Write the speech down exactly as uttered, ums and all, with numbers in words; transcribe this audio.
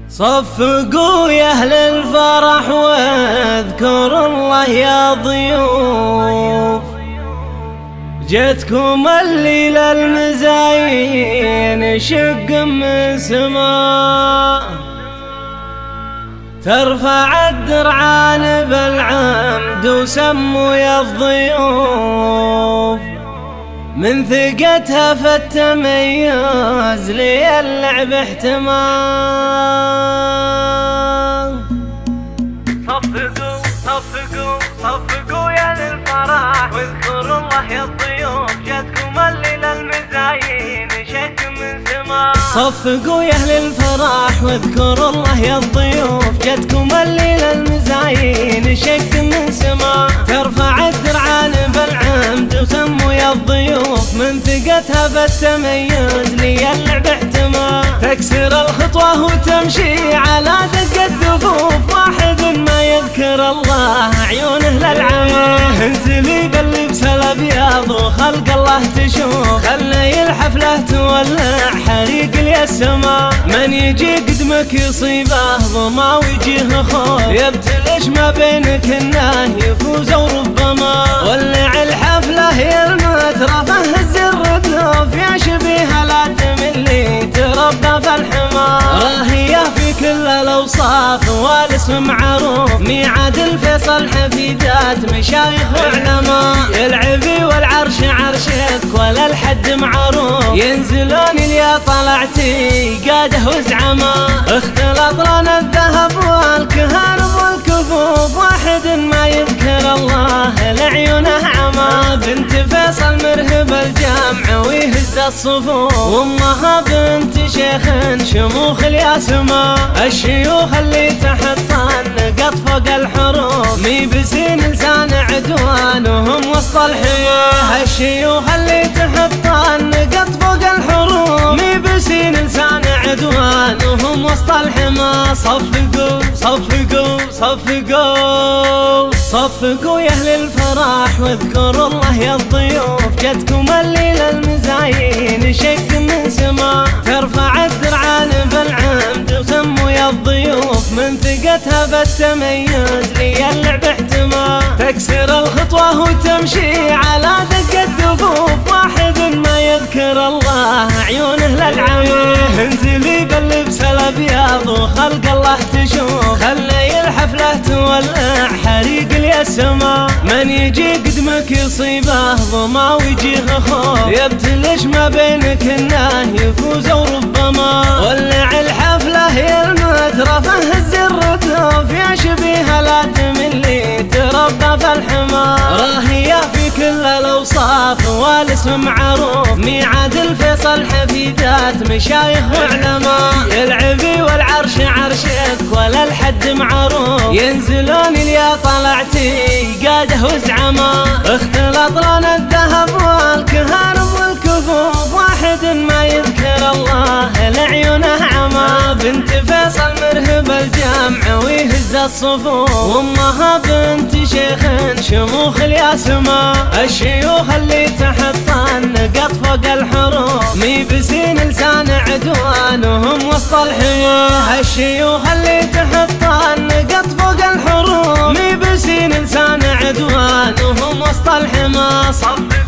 صفقوا يا أهل الفرح واذكروا الله يا ضيوف، جتكم الليلة المزاين شق من سماء، ترفع الدرعان بالعمد وسموا يا الضيوف، من ثقتها في التميز لي اللعب احتمال. صفقوا صفقوا صفقوا يا للفرح واذكروا الله يا الضيوف، جاتكم الليلة المزاين شك من سماء. صفقوا يا اهل الفرح واذكروا الله يا الضيوف، جاتكم الليلة المزاين شك من سماء، ترفع الدرعان بالعمد وسموا يا الضيوف، من ثقتها بالتميز لي اللعب احتمال، تكسر الخطوة وتمشي على دق الدفوف، واحد ما يذكر الله عيونه للعمى، انزلي باللبس الابيض وخلق الله تشوف، خلي الحفلة تولع حريق السما، من يجي قدمك يصيبه ظما ويجيه خوف، يبتلش ما بينك انه يفوز وربما، ولع الحفلة يا المترفه الزر دلوف، يا شبيه لا تملي تربى في الحمار، راهية في كل الاوصاف والاسم معروف، ميعاد الفيصل حفيدات مشايخ وعلماء، العبي والعرش عرشك ولا الحد معروف، ينزلون اليا طلعتي قاده وزعما، اختلط لنا الذهب والكهرب والكفوف، واحد ما يذكر الله لعيونه عما، بنت فيصل مرهب الجمع ويهز الصفوف، وامها بنت شيخ شموخ الياسما، الشيوخ اللي تحت النقط فوق الحروف، ميبسين لسان عدوانهم وسط الحياه، الشيوخ اللي تحت النقط فوق الحروف، ميبسين لسان عدوانهم وسط الحما، صفقوا صفقوا صفقوا صفقوا يا اهل الفرح واذكروا الله يا الضيوف، جتكم الليلة المزاين شق من سما، ترفع الدرعان بالعمد وسموا يا الضيوف، من ثقتها بالتميز لي اللعب احتمال، تكسر الخطوة وتمشي على دق الدفوف، واحد ما يذكر الله عيونه للعمى، انزلي باللبس الابيض وخلق الله تشوف، خلي الحفلة تولع حريق السما، من يجي قدمك يصيبه ظما ويجيه خوف، يبتلش ما بينك انه يفوز وربما، ولع الحفلة يا المترفه الزر دلوف، يا شبيه لا تملي تربى في الحمار، راهية في كل الاوصاف والاسم معروف، ميعاد الفيصل حفيدات مشايخ وعلماء، العبي والعرش عرشك ولا الحد معروف، ينزلون اليا طلعتي قاده وزعما، اختلط لنا الذهب والكهرب والكفوف، واحد ما يذكر الله لعيونه عما، بنت فيصل مرهب الجمع ويهز الصفوف، وامها بنت شيخ شموخ الياسما، الشيوخ اللي تحت النقط فوق الحروف، ميبسين لسان عدوانهم وسط الحياه، الشيوخ اللي تحت النقط فوق الحروف، ميبسين لسان عدوانهم وسط الحما، صفقوا